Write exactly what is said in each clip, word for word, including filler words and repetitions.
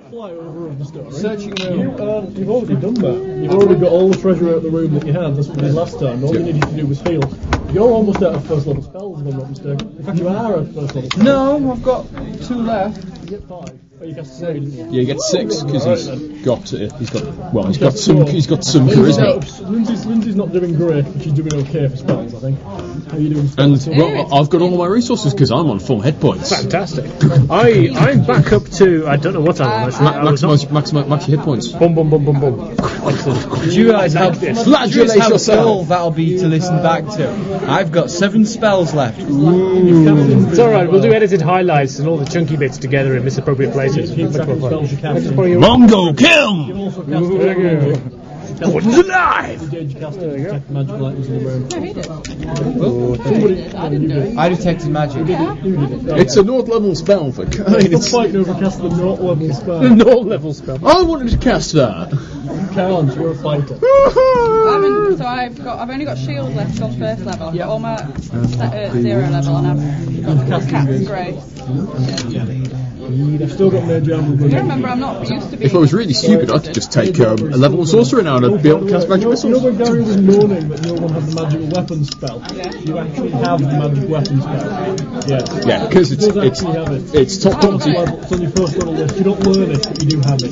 flyover of the story. Searching room. You, um, you've already done that. You've already got all the treasure out of the room that you had. That's what you did last time. All you needed to do was heal. You're almost out of first level spells, if I'm not mistaken. In fact, you are out of first level spells. No, I've got two left. You get five. Oh, you cast three, didn't you? Yeah, he gets six because he's Right, got uh, he's got well he's got some he's got some charisma. Lindsay's, Lindsay's not doing great, but she's doing okay for spells, I think. How are you doing? And spells? well, I've got all my resources because I'm on full hit points. Fantastic. I, I'm back up to, I don't know what I'm on actually. I was Maximise maximize max your hit points. Bum, bum, bum, bum, bum. Do you realise how, Flagellate how yourself. dull that'll be to listen back to? I've got seven spells left. It's alright, we'll do edited highlights and all the chunky bits together in misappropriate places. Keep track of spells you cast. Mongo kill! You've also cast Gordon's alive! Did you cast it? Detect magical items in the room. No, he did. Somebody, I didn't do it. I detected magic. you did it. It's a North level spell for Stop it's fighting over casting the naught level spell. No level spell. I wanted to cast that. You can't, you're a fighter. I haven't, so I've got, I've only got shield left on first level. I've got all my uh, zero level, and I've got Cat's Grace. I've still got Mage Armor. You remember, I'm not used to being. If I was really stupid, I could just take um, a level one sorcerer now and I'd be able to cast magic You know, you know missiles. when Gary was moaning that no one had the magical weapon spell? Yeah. You actually have the magic weapon spell. Yeah. Yeah, because it's You does it's actually have it. it's top Oh, twenty. okay. It's on your first level list. You don't learn it, but you do have it.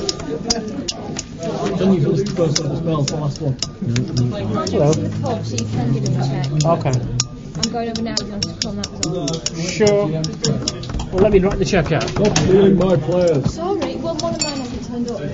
Then you can list the first level spells, the last one. Hello. Cold, so you can give him a check. Okay. I'm going over now with them to come, that was all. Sure. Well, let me write the check out. Stop stealing my players. Sorry, well, one of mine hasn't turned up.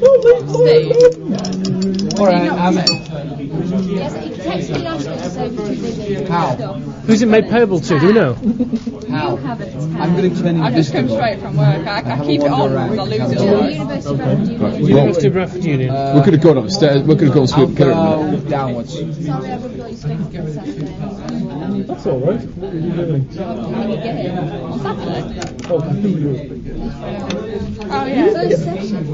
Alright, I'm it. Yes, he texted me last week to say we're too busy. How? Who's it made payable to? Do you know? How? You have it. I'm going to turn I just come invisible. straight from work. I, I keep it on because I lose it To otherwise. University of Bradford Union. University of Bradford Union. We could have gone upstairs. We could have gone I'll sweet killer. go downwards. Sorry, I would got you speaking on Saturday. That's alright. What were you doing? When you get here. On Saturday. Oh, who you were speaking. Oh yeah. First session.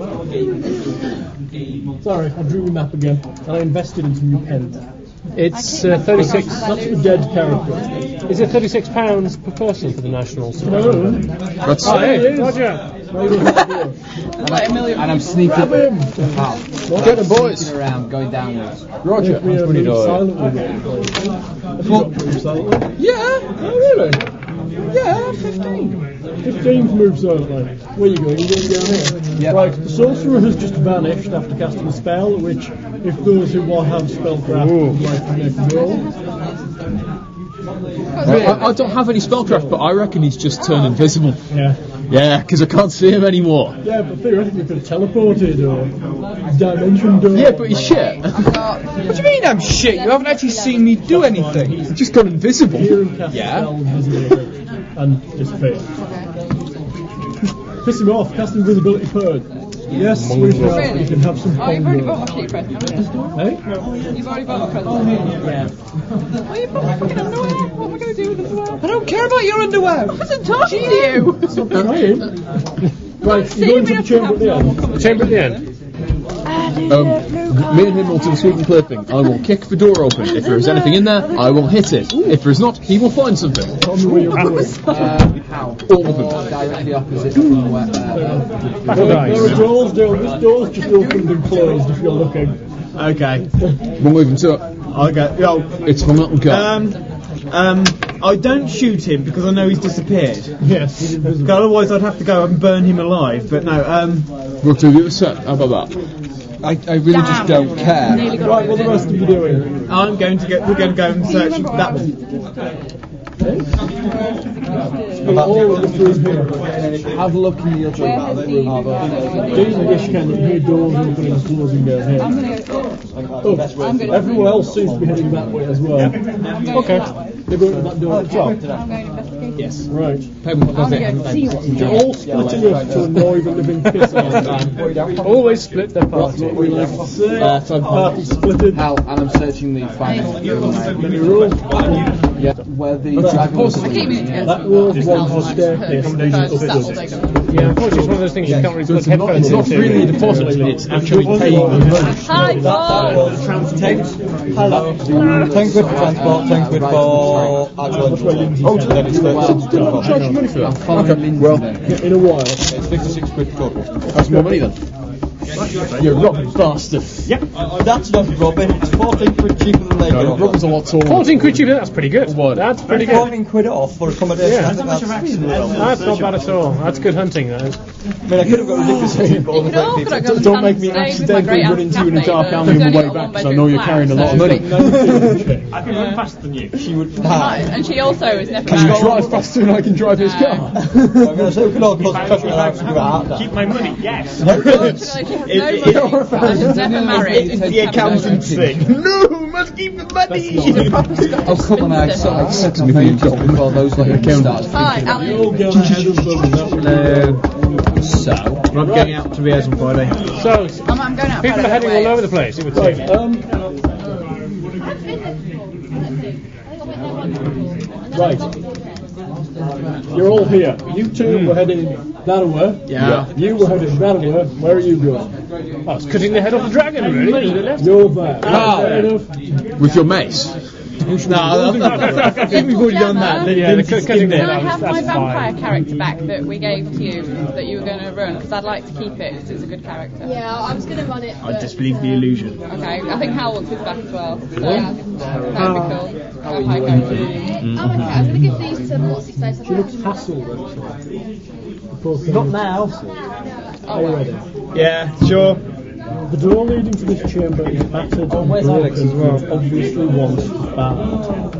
Sorry, I drew my map again. And I invested in some new pens. It's uh, thirty-six. That's a dead character. Is it thirty-six pounds per person for the nationals? No. That's Oh, hey, it is. Roger. Like a million. And I'm sneaking. Grab him! How? Get him, boys. Sneaking around, going downwards. Roger. If we That's uh, pretty move dope. silently, have you got to move silently? Yeah. Oh, really? Yeah, fifteen. fifteen to move silently. Where you going? You going down here? Yep. Right, the sorcerer has just vanished after casting a spell, which, if those who want have spellcraft would like to make a roll. I, I don't have any spellcraft, but I reckon he's just turned invisible. Yeah. Yeah, because I can't see him anymore. Yeah, but theoretically you could have teleported or dimension door. Yeah, but he's shit. What do you mean I'm shit? You haven't actually seen me do anything. He's just gone invisible. Here and cast Yeah. a spell invisibility and disappear. Piss him off, cast invisibility third. Yes, sweetheart, Really? you can have some Oh, you've already pongo. bought my sheet present, haven't you? Hey? You've already bought my present. Yeah. Oh, you bought my fucking underwear. What am I going to do with underwear? I don't care about your underwear. I wasn't talking to you. Stop crying. Right, you're going to the chamber at the end. Chamber at the end. Um, me and him will do the sweep and clear thing. I will kick the door open. If there is anything in there, I will hit it. If there is not, he will find something. Tell me where you're going. Uh, how? All of them. Directly opposite from where. Uh, Back of There are eyes. doors there. This door's just opened and closed if you're looking. Okay. We'll move him to it. Okay. Yo, It's my little guy. um, um, I don't shoot him because I know he's disappeared. Yes, he's invisible. Otherwise, I'd have to go and burn him alive. But no. Um, We'll do the other set. How about that? I, I really just don't care. Right, what are the rest of you doing? I'm going to get. We're going to go and search that. All of the room here. Have a look in the other Where has the... These can hear doors opening and closing down here. I'm going to go... Oh, I'm going everyone else seems to be heading that way as well. I'm going Okay. that way. They're going to that door at the top. I'm going to investigate. Yes. Right. I'm going to see what's in You're there. all splitting up to annoy the living piss out of them. Always split their party. That's what we like to see. Uh, so party splitted. Hal, and I'm searching the final. Let me roll. Yeah, where the But dragon was possibly- I keep meaning to get That some was just one help, for like, staircase so leading that's- that'll upwards. take them. Yeah, unfortunately, it's one of those things you can't really So put it's not, headphones it's not into. really a deposit, it's actually paying the most. Hi, Paul! Hello. ten quid for transport, ten quid for actual entrance. Oh, then it's thirty-six. Charge you money for that? Okay, well, In a while. it's fifty-six quid total. That's more money then. You robbing bastard. Yep. That's not robbing. It's fourteen quid cheaper than they No, got. robbing's a lot taller. fourteen quid cheaper, that's pretty good. What? That's pretty good. fourteen quid off for accommodation. Yeah. I think that's reasonable. That's not bad at all. That's good hunting, that is. I mean, I could have got ridiculously cheap, but all the You could all people. could have gone Don't and make me stayed with my accidentally great run aunt into you in a Kathy, dark but alley on it's the only way got a back, 'cause I one-bedroom know you're flat, carrying a lot of so- money. I can run faster than you. She would. Right, and she also is never Can you married. drive faster than I can drive his car? I'm going to say we can all cause pressure and give a heart attack. Keep my money, yes. She has no money, and she's never married. It's the accountant's thing. No, must keep the money. Oh, come on, I saw like six million dollars before those like accounts. Hi, Alan. All go ahead of them, and that would So, I'm going out to Riaz on Friday. So, I'm, I'm going out people are Friday heading anyway. all over the place, it would Right, seem. um, right. You're all here. You two were heading that way. Yeah. You were heading that way. Where are you going? I was cutting the head off the dragon, really. To the left. You're there. Ah. Fair enough. with your mace. No, I think we've already done that. Lin- Yeah, the Lindsay cut- skimmed cutting Can it. I the- have That's my vampire fine. character back that we gave to you that you were going to run? Because I'd like to keep it because it's a good character. Yeah, I was going to run it. I but- disbelieve the illusion. Okay, I think Hal wants his back as well. So Yeah. that'd be cool. Vampire character. I'm okay. I'm going to give these to what's his face. She looks hassled, actually. Not now. Oh, well. Ready. Yeah, sure. The door leading to this chamber is battered and where's broken, Alex as well? and obviously once bad.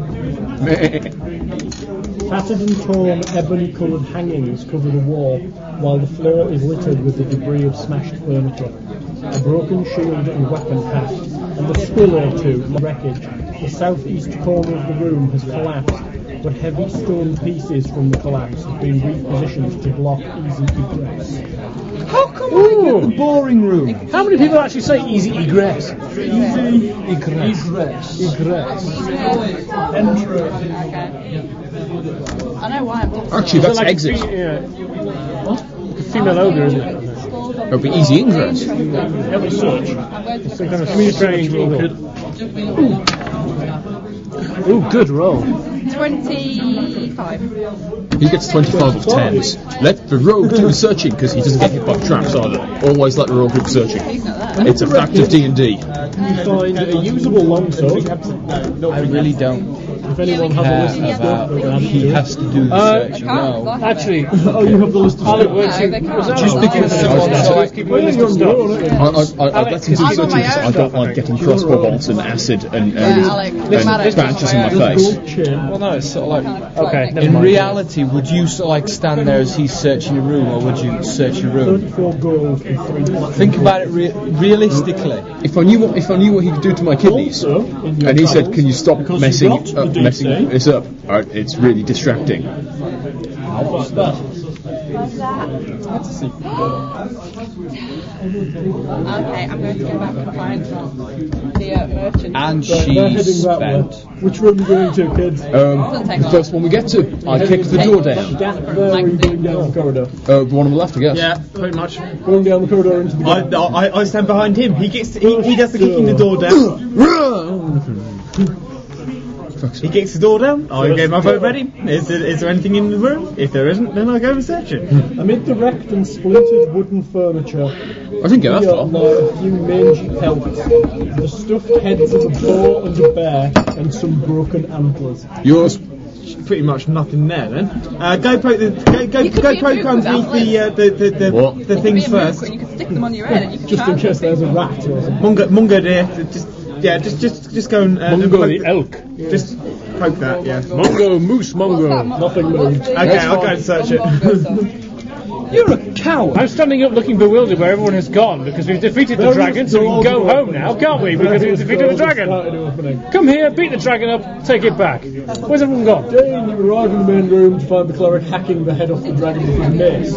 Tattered and torn ebony-coloured hangings cover the wall, while the floor is littered with the debris of smashed furniture. A broken shield and weapon haft, and a spill or two in the wreckage. The southeast corner of the room has collapsed, but heavy stone pieces from the collapse have been repositioned to block easy egress. How come I get the boring room? How many people actually say easy egress? Easy egress. Egress. Okay. I know why I'm talking Actually, Is that's that like exit. A fe- yeah. What? A female ogre, isn't it? That would be easy ingress. That was such. I'm going to Some look kind of at strange little. Ooh, good roll. twenty-five. He gets twenty-five of tens. Let the rogue do the searching, because he doesn't get hit by traps either. Always let the rogue do the searching. He's not there. It's a fact of D and D. You find a usable longsword. I really don't If anyone has a care list of stuff about that they have to he do. has to do the Uh, search. Can't, No. like Actually, Oh, you have the list of Alec stuff. works No, in. they can't. Was that Just Alec? because So someone I else- keep Well, my list you're of on stuff. your own, aren't you? I, I, I, I let him do I'm on searching my because own. I don't like getting crossbow bolts and acid and, Yeah, and, Alec, and doesn't matter, badges in my it's on my own. face. Gold chain. Well, no, it's sort of like. Kind of Okay, floating. never In mind. reality, would you sort of like stand there as he's searching a room, or would you search a room? thirty-four gold and three platinum. Think about it re- realistically. If I knew what if I knew what he could do to my kidneys, Also, in your and he said, travels, "Can you stop because messing you got up, the messing D C, this up?" Uh, it's really distracting. What's that? Okay, I'm going to go back and find the uh, merchant. And Right, they're she heading that spent. way. Which room are you going to, kids? Um, take the long. first one we get to, I kick the door down. That there, where are you going down the corridor? Uh, the one on the left, I guess. Yeah, pretty much. Going down the corridor into the I, I, I stand behind him. He gets he, he does the kicking the door down. He kicks the door down. I get my vote ready. Is there, is there anything in the room? If there isn't, then I go and search it. Amid the wrecked and splintered wooden furniture, I didn't get that here far. lie a few mangy pelts, the stuffed heads of a boar and a bear, and some broken antlers. Yours. Pretty much nothing there then. Uh, go poke the go go, You could go be a poke mook underneath with the, uh, the the the, What? the Be things a mook first. and you can stick them on your head and you can Just in charge case them. there's a rat or something. Mungo Mungo dear, just yeah, just just just go and uh, Mungo poke the elk. Just poke that, yeah. Mongo, moose, What's that mongo. mo- Nothing what's moved. the- Okay, I'll go and search it. Mongo stuff? You're a coward. I'm standing up looking bewildered where everyone has gone because we've defeated the dragon, so we can go home now, can't we? Because we've defeated the dragon. Come here, beat the dragon up, take it back. Where's everyone gone? Dane, you arrive in the main room to find the cleric hacking the head off the dragon with his mace.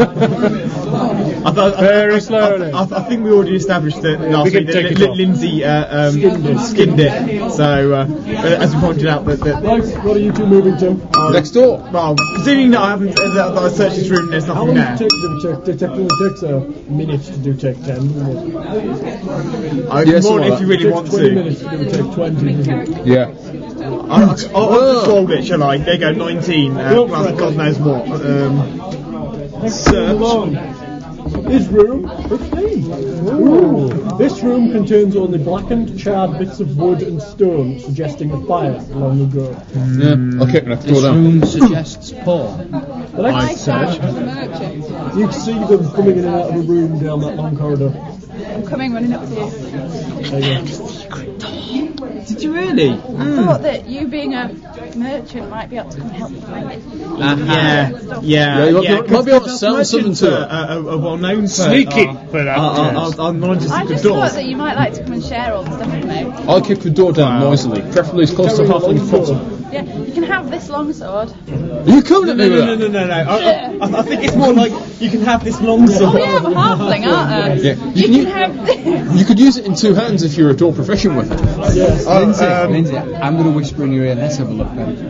I thought, Very I, I, slowly. I, I, I think we already established that last we can week take that it Li- off. Lindsay uh, um, Skinned it. skinned it. So, uh, as we pointed out, that, that Right, what are you two moving to? Next door. well, presuming that I haven't that, that I searched this room, and there's How nothing long does there. it take to do check? Detect only takes a minute to do take ten, doesn't it? I Yes, more all if right. you It really takes want twenty to. minutes to do take twenty, doesn't it? Yeah. I'll, I'll, I'll solve it, shall I? There you go, nineteen. Uh, Go plus for it. God knows what. Um, Next Search. along. This room, fifteen. Ooh. This room contains only blackened, charred bits of wood and stone, suggesting a fire long ago. Yeah. I'll kick the next door This down. room suggests porn. The next I search for the merchant. you can see them coming in and out of the room down that long corridor. I'm coming, running up to you. There you go. did you really? I thought that you being a merchant might be able to come help me find it. Yeah, yeah, Yeah, you might be- yeah. might be able to sell something to a, a, a well-known Sneaky Uh, for that. uh, uh, uh, knowledge of I secret just doors. thought that you might like to come and share all the stuff with me. I'll kick the door down noisily, preferably as close to halfling as possible. Yeah, you can have this long sword. Are you coming No, at no, me with no, no, that? no, no, no. I, I, I think it's more like you can have this long sword. Oh yeah, I'm a halfling, aren't I? Yeah. You, You can can- have this. You could use it in two hands if you're a door proficient with it. Yes. Lindsay, um, Lindsay, I'm going to whisper in your ear. Let's have a look then.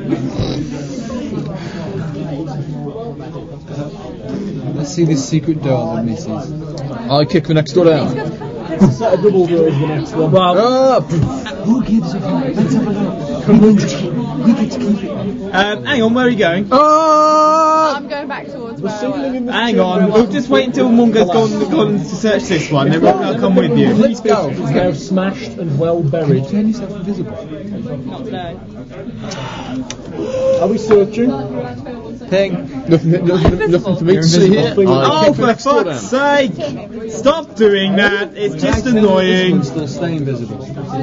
Let's see this secret door that misses. I'll kick the next door down. Set a double door as the next one. Ah, Who gives a fuck? Let's have a look. Um, hang on, where are you going? ah! I'm going back towards The where I ceiling in was. the Hang on, we'll just wait until Mungo's gone, gone to search this one, then we'll come with you. Let's go. Is now smashed and well buried. Turn yourself invisible. Not today. Are we searching? Ping. Nothing, nothing, nothing for me to see here. invisible. I'll Oh, kick the for next door fuck's down. sake! Stop doing that, it's just This annoying. one's still stay invisible.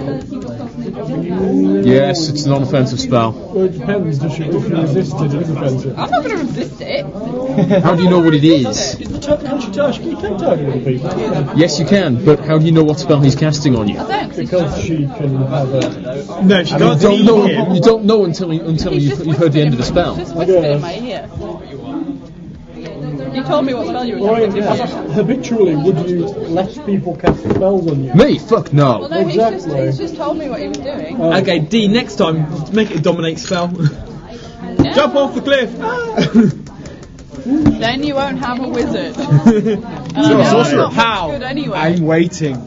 Yes, it's a non-offensive spell. Well, it depends. Does she, if you resist it, it is offensive. I'm not going to resist it. How do you know what it is? Can she target? You can target other people. Yes, you can, but how do you know what spell he's casting on you? I don't, 'cause he's Because she can have a... No, she You can't don't see know. him. You don't know until you, until He's you've, just you've heard the end of the whispered in spell. my- Just whispered in my ear. You told me what spell you were Right, casting. habitually, would you let people cast spells on you? Me? Fuck Well, no. no, he's just, Exactly. he's just told me what he was doing. Uh, Okay, D, next time, make it a dominate spell. Yeah. Jump off the cliff! Then you won't have a wizard. And I know I'm sorcerer. not much How? good anyway. I'm waiting.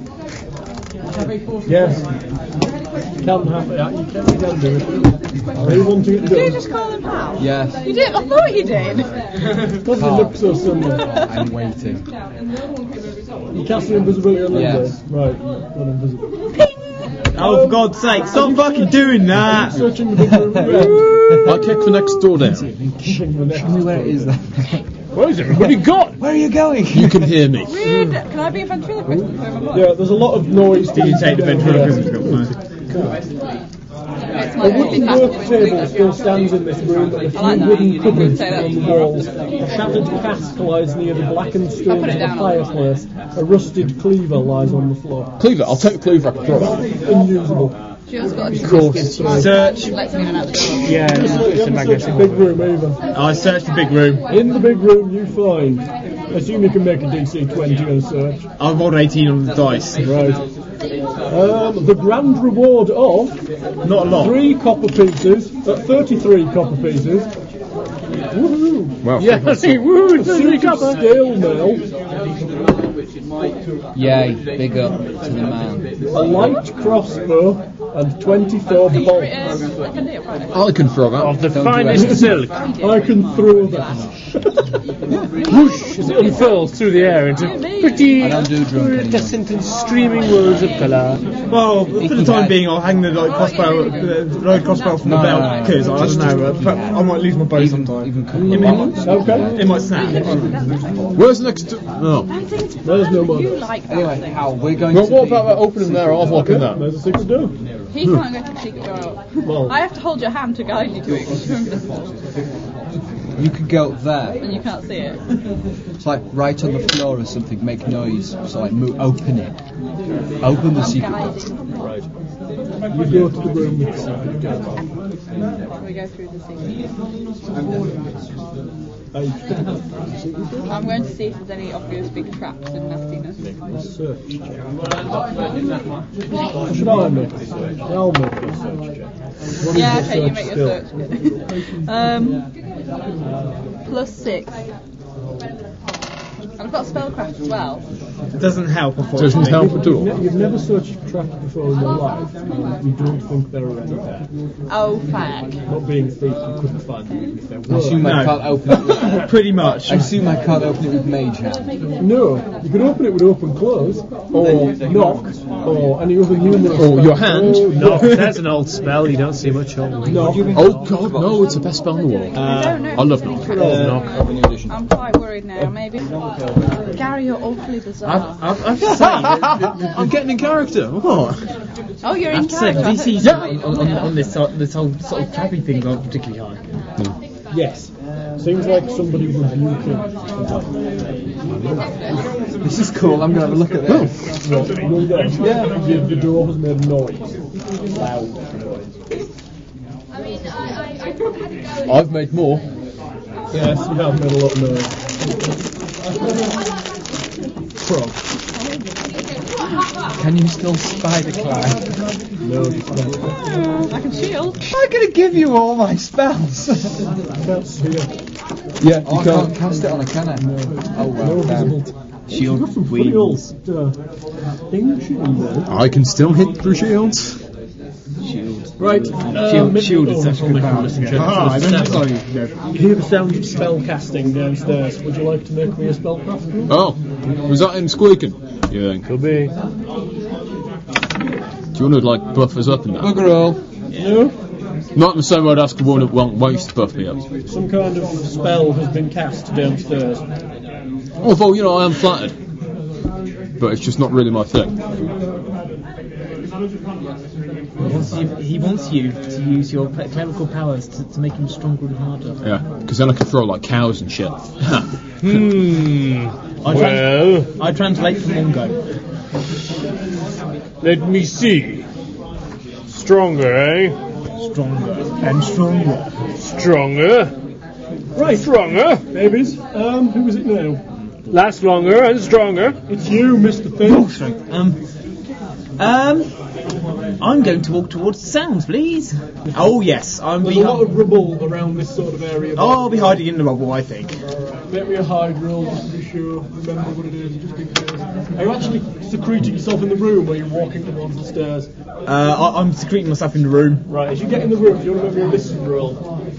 Yes. You can have it. You can, you can do it. Are you wanting it Did you done? just call him Hal? Yes. You did? I thought you did. Does it look so similar? I'm waiting. You cast invisibility on Yes. Lindsay? Right, not invisible. Oh, for God's sake, stop fucking doing that! Searching the big room. I'll kick the next door down. Searching the next Tell me where it is then. Where's everybody gone? Where are you going? You can hear me. Weird. Can I be a ventriloquist and play my voice? Yeah, there's a lot of noise. Did you take the ventriloquism skill? No. It's A my wooden only work fast table still stands in this room, and a few I like that. wooden You didn't cupboards say that. on the walls. A shattered cask lies near the blackened stones I'll put of it the down. fireplace. A rusted cleaver lies on the floor. Cleaver. I'll take the cleaver. I can throw it. Unusable. Just got a Of course. Search. Let's in and out the door. Yeah, You it's a haven't searched magnetic the big room either. I searched the big room. In the big room, you find. Assume you can make a D C twenty on a search. I rolled eighteen on the dice. Right. Um, the grand reward of Not a lot. three copper pieces, uh, thirty-three copper pieces. Woohoo! Wow. Yeah, I see. Woo, A suit of steel mail, Yay, big up to the man. a light crossbow, and twenty-four Here it bolts. is. I can do it Friday. I can throw that. Of the Don't do finest it. silk. I can throw that. Whoosh, as it unfurls through the air into pretty I don't do drunk anymore. iridescent and streaming whirls of colour. Well, for the time being, I'll hang the like, crossbow, the the crossbow from the No, belt no, no. because I don't know. Uh, but I might lose my bow sometime. Even It might, Okay. it might snap. Where's the next door? No. There's no more. You like that Anyway, thing. Hal, we're going Well, to what be... about that opening there? I'll walk in there. There's a secret door. He can't go to the secret door. Well, I have to hold your hand to guide you to it because you're invisible. You could go there. And you can't see it. It's like right on the floor or something, make noise. So like move, open it. Open the secret door. Right. You go to the room with the secret door. We go through the secret. Are you going to the secret door? I'm going to see if there's any obvious big traps and nastiness. Search check. Should I make a search? I'll make a search check. What is Yeah, your okay, you search make skill? your search. um, plus six. And I've got spellcraft as well. It doesn't help, unfortunately. Doesn't help at all. You've never searched for traps before in your life. You don't think there are any there. Oh, fuck. Not being a thief, you couldn't find them even if there I were. assume I No. can't open it with, Pretty much. I assume I can't open it with mage hand. No, you could open it with open close, or knock, or any other numerous. Or your hand. Oh, No, that's an old spell. You don't see much on. knock. Oh god, no, it's the best spell in the world. I don't know. I love knock. I'm quite worried now, maybe. Gary, you're awfully bizarre. I've, I've, I've to say, that- that- I'm getting in character. What? Oh, you're in I've to say, the D character. Cs on, on, on this, sort- this whole sort of trappy thing aren't particularly high. Yes. Seems like somebody rebuking. This is cool, I'm going to have a look at this. Well, you're there. Yeah. The, the door has made a noise. Loud noise. I mean, I, I, I had to go. I've made more. Yes, you have made a lot of noise. Frog. Can you still spider climb? No, you can't. I can shield. I'm going to give you all my spells. Can't see it. Yeah, Oh, I can't cast it on a can I? Oh well, No damn. visible. Shield Got some funny old wheels. uh, things in there. I can still hit through shields. Right. Shield, uh, shield oh, is such a good power. Ah, I don't know. You hear the sound of spell casting downstairs. Would you like to make me a spellcraft? Oh, was that him squeaking? You think? Could be. Do you want to like buff us up in that? Bugger all. No. Not in the same way I'd ask a woman that won't waste to buff me up. Some kind of spell has been cast downstairs. Although, you know, I am flattered. But it's just not really my thing. He wants you, he wants you to use your cle- clerical powers to, to make him stronger and harder. Yeah, because then I can throw like cows and shit. Hmm. I, Well, trans- I translate from Mongo. let me see. Stronger, eh? Stronger and stronger. Stronger. Right. Stronger. Babies. Um, who is it now? Last longer and stronger. It's you, Mister Thing. Oh, sorry. Um, um, I'm going to walk towards the sounds, please. Oh yes, I'm. There's Be- a lot of rubble around this sort of area. oh, I'll be hiding in the rubble, I think. Make me a hide roll just to be sure. Remember what it is, just in case. Are you actually secreting yourself in the room, or are you walking towards the stairs? Uh, I- I'm secreting myself in the room. Right, as you get in the room, do you want to make me a listen roll?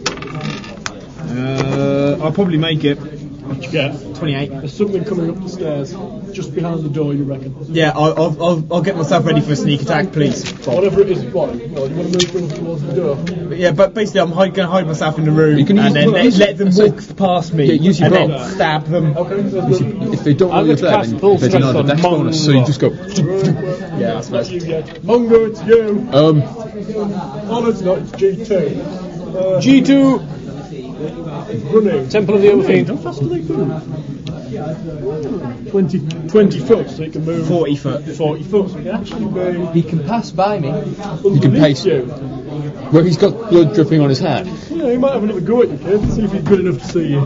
Uh, I'll probably make it. What you get? twenty-eight. There's something coming up the stairs, just behind the door, you reckon? Yeah, I'll, I'll, I'll, I'll get myself ready for a sneak attack, please. Bob. Whatever it is, what? Well, you want to move things towards the door? But yeah, but basically, I'm hide, going to hide myself in the room You can use and then your- let, let them walk past me Yeah, use your and bow. then stab them. Okay, so If they don't I'm know you're going to there, cast then full they don't have stress the on dex bonus, so you Mongo. just go. Yeah, I not suppose. you yet. Mongo, it's you. Um, Oh, no, it's not. It's G two. Uh, G two. running. Temple of the Overfiend. How fast do they move? twenty, twenty foot, so you can move. forty foot. forty foot, so you can actually be He can pass by me. underneath can pace. you. where he's got blood dripping on his hat. Yeah, he might have another go at you, kid. See if he's good enough to see you.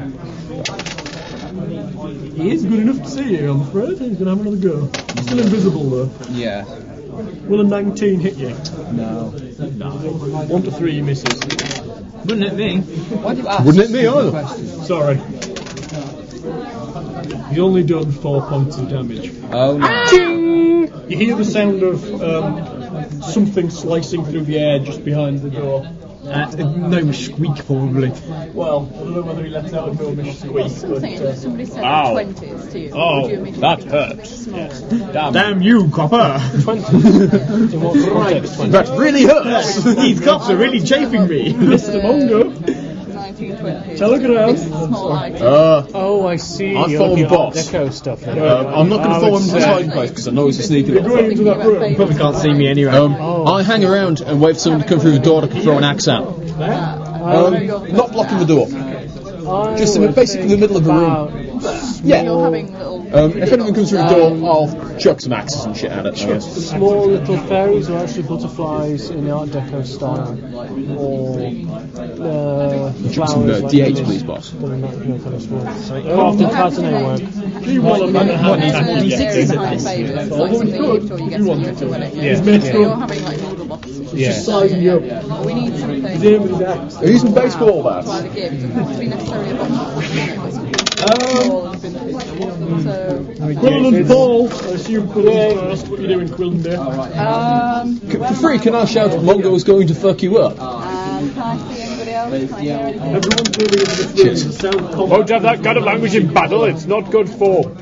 He is good enough to see you, I'm afraid. He's going to have another go. He's still invisible, though. Yeah. Will a nineteen hit you? No. No. One to three, he misses. Wouldn't it be? Why do you ask? Wouldn't it be either? Questions? Sorry. He's only done four points of damage. Oh no. You hear the sound of um, something slicing through the air just behind the door. Uh, no squeak, probably. Well, I don't know whether he lets out a gnomish squeak, but Something uh, if somebody said Ow. twenties to you. Oh, would you immediately that think it's a bit hurts. small? Damn. Damn you, copper! right. That really hurts! These cops are really chafing me. Mister Mongo, nineteen twenty. telegram. Small item. Uh, Oh, I see. I'll You're follow looking the at boss. Deco stuff. then. uh, I'm not going I to follow would him to his say- hiding place because I know he's sneaking You're up. going into that room. Probably can't see me anyway. Um, I hang around and wait for someone to come through the door that can throw an axe at. Uh, Um, not blocking the door. I Just in would basically the think middle of the room. about Yeah. You're having little. Um, if anyone comes through the door, I'll chuck some axes and shit at it, I guess. Small little fairies are actually butterflies in the Art Deco style, or uh, Chuck some flowers uh, like D eight, this. please, boss. Doesn't matter, no kind of small. Crafted pattern work. Do you want to There's have a series behind favours, like something you until you get to you to win it. Yeah. So you're having like noodle boxes. Yeah. Sizing you up. But we need something. Are you using baseball By bats? the game, it doesn't have to be necessarily a box. Um, so, Quillen and Paul, I assume Quillen first. What are you doing, Quillen Day? um, C- For free, can I shout Mongo's going to fuck you up? and can I see anybody else? Can I hear anything? Everyone's moving into this room. Cheers. The sound of combat. Won't have that kind of language in battle, it's not good form.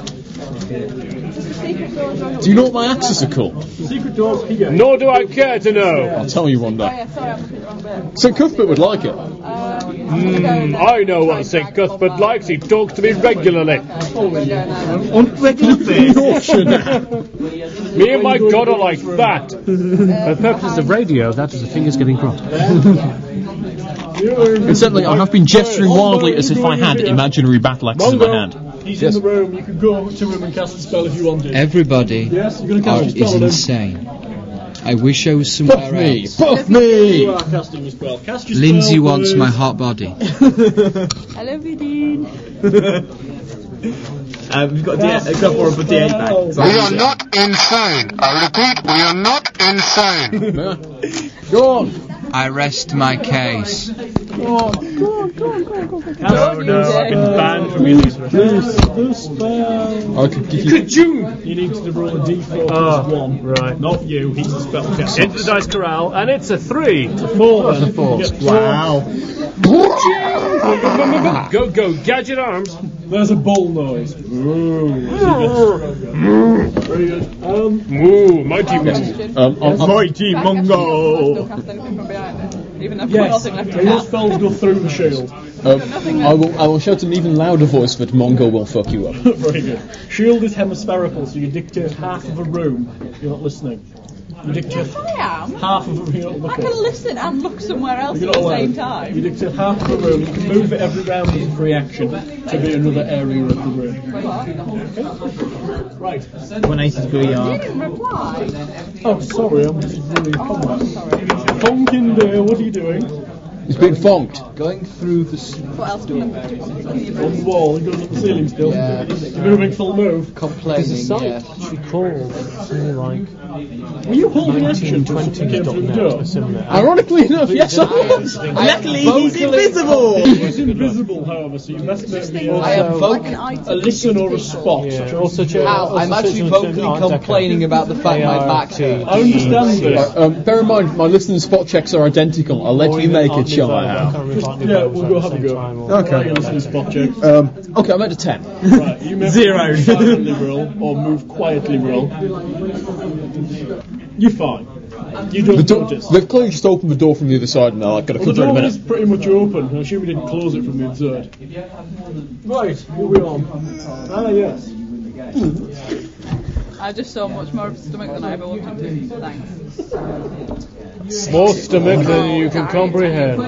Secret doors are Do you know what my axes are called? Secret doors here. Nor do I care to know. I'll tell you one Oh day. yeah, sorry, I'm looking at the wrong bit. Saint Cuthbert would like it. Hmm, I know what Saint Cuthbert likes, he talks to me regularly. On regular basis. Me and my God are like that. For purposes of radio, that is the fingers getting crossed. Incidentally, I have been gesturing wildly as if I had imaginary battle axes in my hand. He's Yes. in the room. You could go to him and cast a spell if you wanted. Everybody Yes, you're going to out cast a is spell on him. insane. I wish I was somewhere Buff me! else. Buff You me! are casting your spell. Cast your Lindsay spell, wants please. my hot body. I love you, Dean. Um, we've got a D eight, a couple of a D eight back. So We are not insane. I repeat, we are not insane. Go on! I rest my case. no, no, I've been banned from using this. The spell. I could give you. June! You need to roll a d four Ah, plus one. right. Not you. He's the spell caster. Into the dice corral, and it's a three. Four. Then. Four. Wow. Go, go, gadget arms. There's a bull noise. Very good. Um, Ooh, mighty moo. Um, I'm, I'm, Mighty Still Mongo. cast anything from behind it, even though I've yes. nothing left to And your cast. spells go through the shield. um, I will. I will shout in an even louder voice that Mongo will fuck you up. Very good. Shield is hemispherical, so you dictate half of a room. You're not listening. You dictate Yes, I am. half of a room. You're not I looking. can listen and look somewhere else You're at not the allowed. same time. You dictate half of a room. You can move it every round as a free action to be another area of the room. Right. one eighty degree You arc. didn't reply. Oh, sorry, I'm just really combat. Sorry. Funkin' there, what are you doing? He's been funked. Going through the s- What else can I do? On the wall, he goes up the ceiling still. Yeah. You're moving full move. complaining, yeah. She called something like. Were you holding action for something came through the door? Ironically enough, yes, I was. Luckily, he's invisible. He's invisible, however, so you best maybe I am also vocally. a listen or a spot. Yeah, also check, Ow, also I'm actually search on vocally Art Deco. complaining about the fact my back's hurt. I understand this. Um, bear in mind, my listening spot checks are identical. I'll let Or you even make Art it, shall I? Nouveau, Al? can't remember if Art Yeah, Nouveau we'll was go at have the a same go. time or- Okay. You're listening spot check. Um, okay, I'm at a ten. Right, you may Zero. silently roll or move quietly roll. You're fine. You The don't door, notice. they've clearly just opened the door from the other side, and I've got to Well, come the through in a door minute. is pretty much open. I assume we didn't close it from the inside. Right, who are we on? Ah, yes. I just saw much more of a stomach than I ever wanted to. Thanks. More stomach than you can comprehend.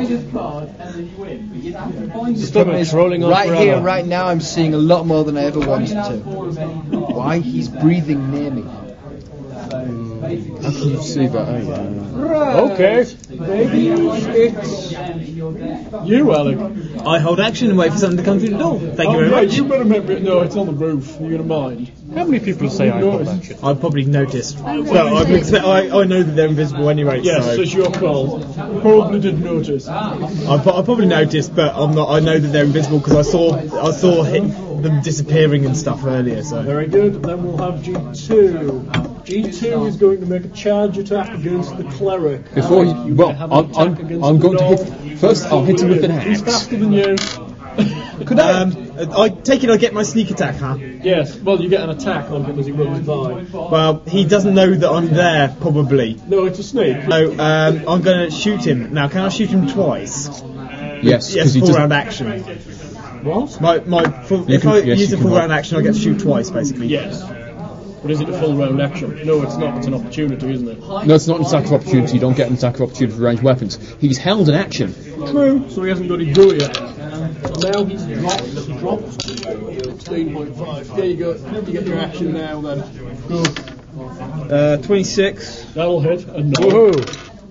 Stomach's rolling on Right forever. here, right now, I'm seeing a lot more than I ever wanted to. Why? He's breathing near me. How can you see that? Okay. Maybe it's you, Alec. I hold action and wait for something to come through the door. Thank Oh, you very yeah, much. you better make me. No, it's on the roof. You're gonna mind. How many people say I hold action? I probably noticed. Well, I'm expect- I, I know that they're invisible anyway. Yes, so it's your call. Probably did notice. I, pro- I probably noticed, but I'm not. I know that they're invisible because I saw I saw hit, them disappearing and stuff earlier. So Very good. Then we'll have G two. G two is going to make a charge attack against the cleric. Before Alec, he, you well, may have I'm, an attack I'm, against I'm the going to dog. hit. First, I'll hit him with an He's axe. faster than you. could I? Um, I take it I get my sneak attack, huh? Yes. Well, you get an attack on him as he runs by. Well, he doesn't know that I'm there, probably. No, it's a snake. So um, I'm going to shoot him. Now, can I shoot him twice? Yes, Yes, because he full doesn't. round action. What? My my. Full, You if can- I yes, use you a can full roll. round action, I get to shoot twice, basically. Yes. But is it a full round action? No, it's not. It's an opportunity, isn't it? No, it's not an attack of opportunity. You don't get an attack of opportunity for ranged weapons. He's held an action. True. So he hasn't got his go yet. Now he's dropped. He dropped. sixteen point five. There you go. You get your action now then. Go. Uh, twenty-six. That'll hit. And no. Woohoo!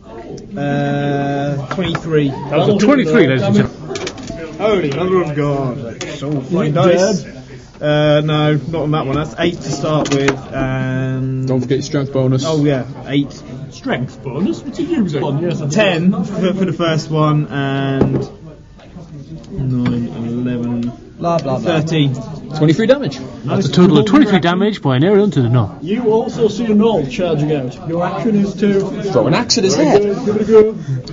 Uh, twenty-three. That was a twenty-three, ladies and gentlemen. Holy mother of God. So fine You dice. dead? Uh, no, not on that one. That's eight to start with, and... Don't forget your strength bonus. Oh yeah, eight. Strength bonus? What's he using? Oh, yes, I Ten for, for the first one, and... nine, eleven... Blah, blah, blah. thirteen. twenty-three damage. That's a total of twenty-three damage by an arrow into the null. You also see a knoll charging out. Your action is to Throw an axe at his Very head. good, give it a go.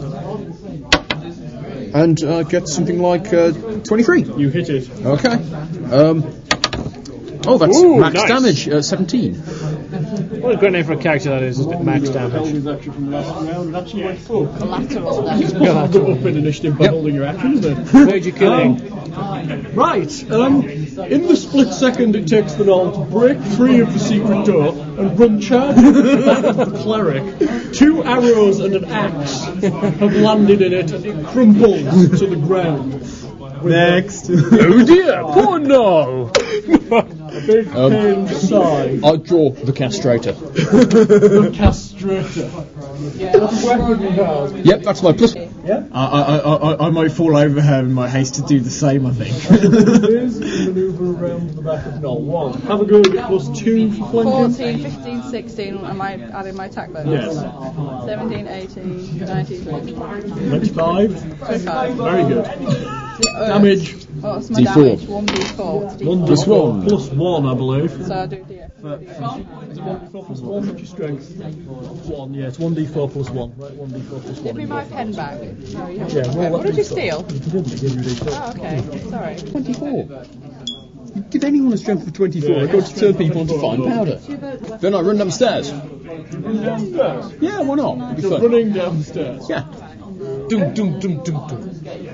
And uh, get something like uh, twenty-three. You hit it. Okay. Um, oh, that's Ooh, max nice. damage, uh, seventeen. What a great name for a character that is, max Held damage. his action from last round. It actually went full. Collateral damage. It's possible to up in initiative by Yep. holding your action, isn't it? Major killing. Right, um, in the split second it takes the knoll to break free of the secret door and run charging at the back of the cleric. Two arrows and an axe have landed in it and it crumbles to the ground. Next. Oh dear, poor null. A big Um, pained sigh. I'll draw the castrator. The castrator. What weapon you have? Yep, that's my plus. Yeah? I, I, I, I might fall over her in my haste to do the same, I think. Here's the manoeuvre around the back of knoll. One. Have a go at it plus two for flanking. fourteen, fifteen, sixteen, am I adding my attack bonus? Yes. seventeen, eighteen, nineteen, twenty. twenty-five. twenty-five. Very good. Uh, Damage. What's my D four. damage? one d four. What's D four? One d Plus four. one. Plus one, I believe. So I do D four. Is it one d four plus one? What's your strength? One, yeah, it's one d four plus one. Right, one d four plus one. Give me my pen back. No, you haven't. Yeah, well, what did you that- steal? You didn't, I gave you a d four. Oh, okay. Sorry. twenty-four. Give anyone a strength of twenty-four. I go to turn people into fine powder. Then I run downstairs. Run downstairs. Yeah, why not? It'd be Just fun. running downstairs. Yeah. Dum dum dum dum dum.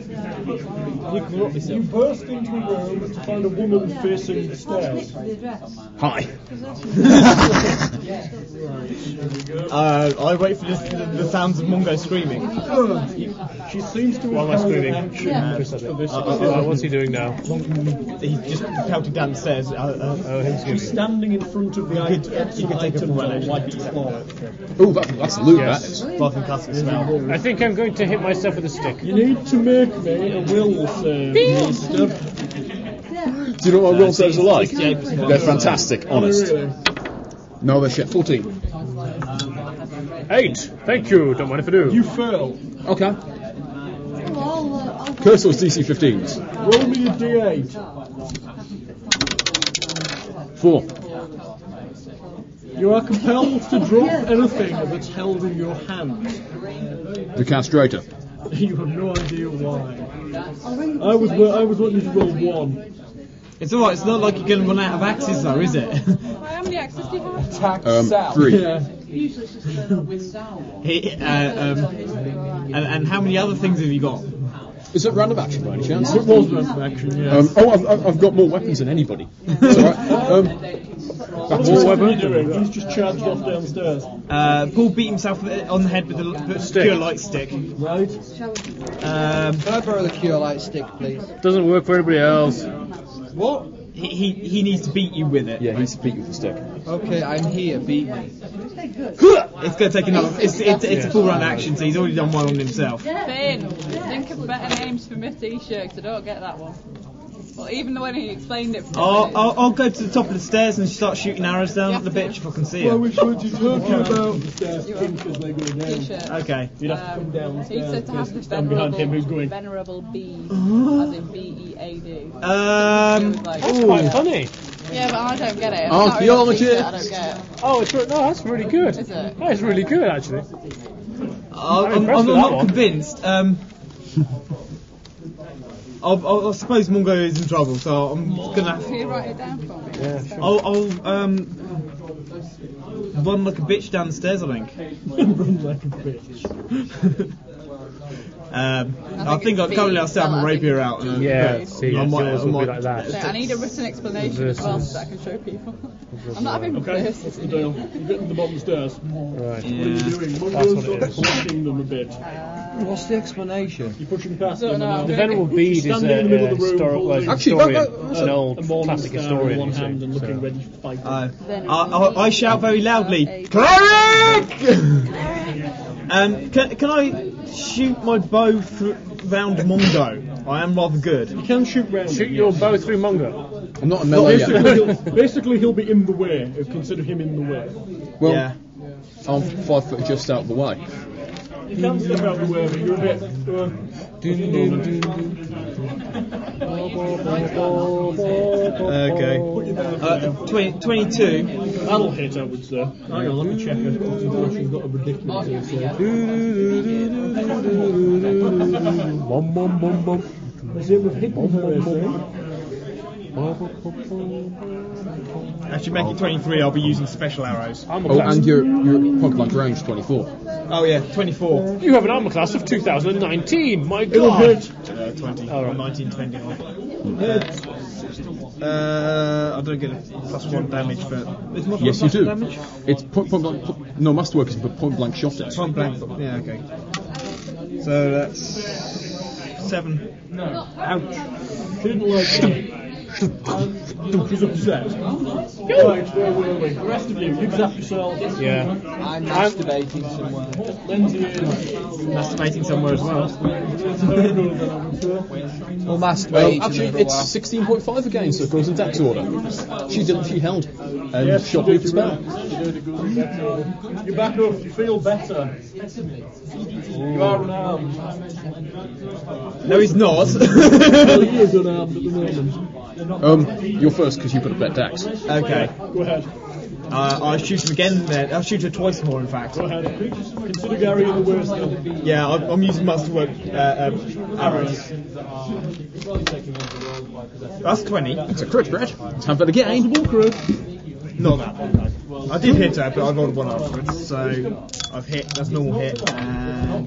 You burst into a room to find a woman facing the stairs. Hi. uh, I wait for this, the, the sounds of Mungo screaming. She seems to Why am I have screaming? action Yeah. for this. Uh, what's he doing now? He's just pelted down the stairs. Uh, uh, Oh, him She's screaming. standing in front of the You could- item, you could take items a full on advantage. White Claw. Oh, that, that's loot, Yes. that is. Barking casting spell. I think I'm going to hit myself with a stick. You need to make me a will save, mister. Do you know what my will saves are like? They're fantastic, honest. Really? No, they're shit. fourteen. Eight. Thank you. Don't mind if I do. You fail. Okay. Curse those D C fifteens. Roll me a d eight. Four. You are compelled to drop anything that's held in your hand. The castrator. You have no idea why. I was I was wanting you to roll one. It's alright, it's not like you're going to run out of axes though, is it? How many axes do you have? Um, three. Yeah. He, uh, um, and, and how many other things have you got? Is it random action by any chance? It was random action, yeah. Um, oh, I've- I've, I've got more weapons than anybody. It's alright. Um, What's more he weapons. doing? He's just charged off downstairs. Uh, Paul beat himself on the head with the, the pure light stick. Right. Um, Can I borrow the cure light stick, please? Doesn't work for anybody else. what? He, he he needs to beat you with it. Yeah, he's beat you with the stick. Okay, I'm here. Beat me. It's going to take another. It's, it's, it's a full round action, so he's already done one on himself. Finn, think of better names for my t-shirt, 'cause I don't get that one. Well, even when he explained it. For I'll, me. I'll, I'll go to the top of the stairs and start shooting arrows down at the bitch if I can see her. Which ones you talking about? The stairs pink as they go down. T-shirt. Okay. You'd have to come downstairs. He said to have the stand behind him who's venerable, going. venerable B, as in B E A D. Um. That's quite funny. Yeah, but I don't get it. If Archaeologist. it's not a t-shirt, I don't get it. Oh, it's re- no, that's really good. Is it? That's really good, actually. I'm, I'm, impressed I'm with not that one. convinced. Um. I'll, I'll, I suppose Mungo is in trouble, so I'm gonna. Can you write it down for me? Yeah, sure. I'll, I'll um. Run like a bitch down the stairs, I think. Run like a bitch. Um, I think I'm currently I'll still have my rapier out. Uh, Yeah, but see, I might, yours I will be might, like that. So I need a written explanation as well so that I can show people. I'm not having Okay, this. what's the deal? You're getting them on the stairs. Right. What are you doing? That's Mungo's what it sort of is. collecting them a bit. What's the explanation? You're pushing past Don't them. know. and The now- Venerable Bede is a, Standing in the middle a of the room, historic, well, holding- Actually, historian, that- that- an a old morning classic star historian. in one you see, hand and looking so. ready to fight. Uh, I, I, I shout very loudly, Cleric! um, can, can I shoot my bow th- round Mongo? I am rather good. You can shoot round Shoot him, your yes. bow through Mungo. I'm not a melee Basically yet. he'll, basically, he'll be in the way. Consider him in the way. Well, Yeah. I'm five foot just out of the way. You can step out the way, but you're a bit. Uh, Okay. Uh, twenty, twenty-two. That'll hit, I would say. Hang on, let me check her. Concentration's got a ridiculous A C. Bum, bum, bum, bum. Is it with hitting her A C? Actually, make it twenty-three. I'll be using special arrows. Armor Oh, class. and your your point blank range twenty-four. Oh yeah, twenty-four. You have an armor class of two thousand nineteen. My It'll God. hit. Uh, twenty. All right. nineteen, twenty. Hit. Uh, I don't get a plus one damage, but it's not Yes, you plus do. one damage. It's point, point blank. po- No, masterwork is but point blank shot it. Point blank. Yeah, okay. So that's seven. Ouch. She didn't like that. She's upset. Right, where were we? The rest of you, you zap yourself. Yeah. I'm masturbating somewhere. Lindsay is. Masturbating somewhere as well. Or Um, masturbating. actually, it's sixteen point five again, so it goes in dex order. She did. She held and Yes, shot you me did, with the you spell. really- you did a good- You're back up, you feel better. You are unarmed. No, he's not. Well, he is unarmed at the moment. Um, you're first because you've got a better dex. Okay. Go ahead. Uh, I'll shoot him again then. I'll shoot her twice more, in fact. Go ahead. Consider Gary in the worst still. Yeah, I'm, I'm using masterwork uh, um, arrows. That's twenty. It's a crit, Brett. Let's have that again. Not that one. I did hit her, but I rolled one afterwards. So I've hit. That's normal hit. And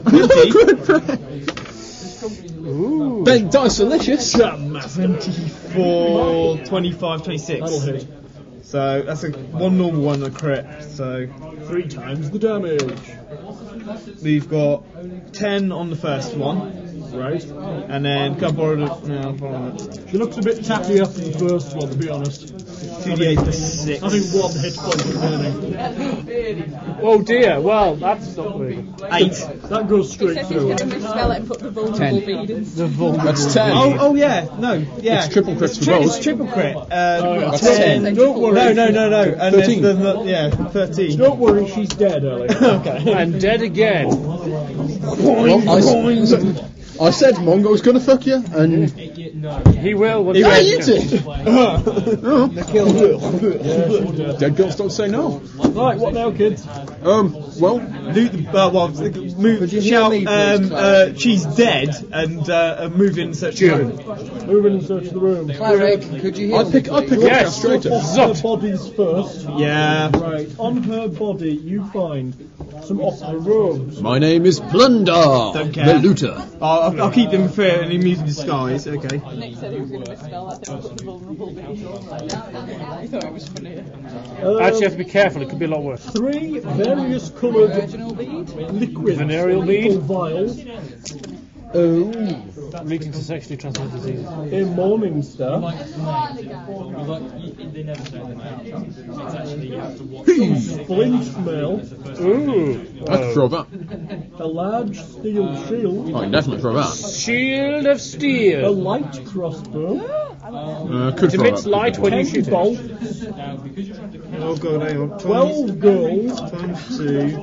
Ooh. Ben dice delicious. twenty-four, twenty-five, twenty-six. That'll hit. So that's a one normal one and a crit. So Three times the damage. we've got ten on the first one. Right. And then can I borrow the, no, I'll borrow it. She looks a bit tacky after the first one, to be honest. two d eight plus six. I think one hit point remaining. Oh dear. Well, that's not very good. Eight. That goes He straight said he's through. going to misspell it and put the vulnerable Ten. bead in. The vulnerable. That's ten. Oh, oh yeah, no, yeah. It's triple crits for Tri- both. It's triple crit. Uh, yeah. That's ten. Don't worry. No, no, no, no. And Thirteen. there's the, the, yeah, thirteen. Don't worry, she's dead, Ellie. Okay. And dead again. Well, I, s- I said Mongo's gonna fuck you, and He will. Once yeah, he you did. Oh. Dead girls don't say no. Right, what now, kids? Um, well, Loot the, uh, well, move, Could you heal shout, me, please, um, Claire? uh, she's dead, and uh, uh, move in search of the room. Move in and search the room. Cleric, could you heal I pick, me, I pick please? up Yes. castrator. Off her bodies first. Yeah. Right, on her body you find some opera robes. My name is Plunder, Don't care. the looter. I'll, I'll, I'll keep them fair and immune to disguise. Okay. Nick said he was going to misspell that and put the vulnerable bead. He thought it was funny. Um, Actually, you have to be careful. It could be a lot worse. Three various coloured Virginal bead. liquids. Venereal bead. Little vials. Leading to sexually transmitted diseases. A morning star. Flint mail. Ooh. I can throw that. A large steel shield. I can definitely throw that. Shield of A steel. light crossbow. Uh, could throw Emits that. light when you Ten shoot it. bolts. Oh god, hang on. Twelve gold. Times two.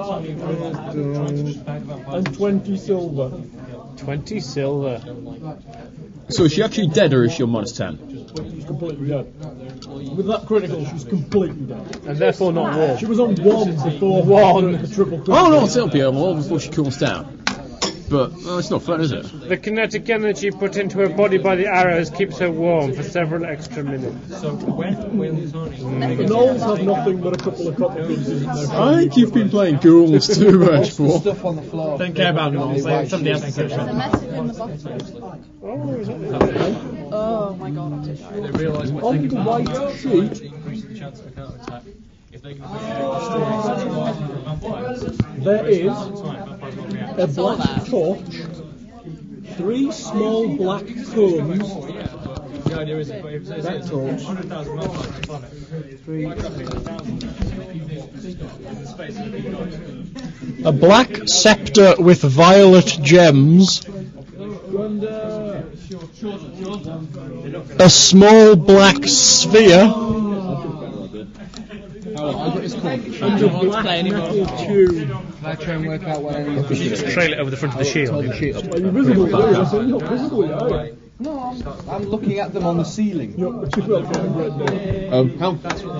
And twenty silver. Twenty silver. So is she actually dead or is she on minus ten? She's completely dead. With that critical, she's completely dead. And therefore not warm. She was on one before One. the triple critical. Oh no, it'll be a while before she cools down. but well, it's not fun, is it? The kinetic energy put into her body by the arrows keeps her warm for several extra minutes. The gnolls have nothing but a couple of copper pieces in their I think you've been playing ghouls too much, Paul. Stuff on the floor. Don't care about gnolls. Somebody else is There's a searching. message in the bottom. Oh my god, I'm too tired. On the white sheet, there is a black torch, three small black cones. That torch. A black scepter with violet gems. A small black sphere. And a black metal tube. I try and work out what I need You should just trail it over the front of the shield. Are you visible? You're not visible, are you? No, I'm, I'm looking at them on the ceiling. You're well getting red now. Um, how?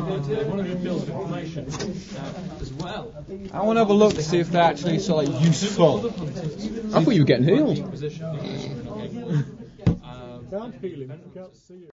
I want to have a look to see if they're actually so like useful. I thought you were getting healed. Can't feel him, can't see him.